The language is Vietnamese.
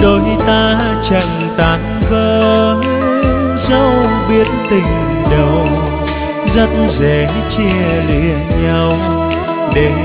đôi ta chẳng tan vỡ, dẫu biết tình đầu rất dễ chia lìa nhau. Để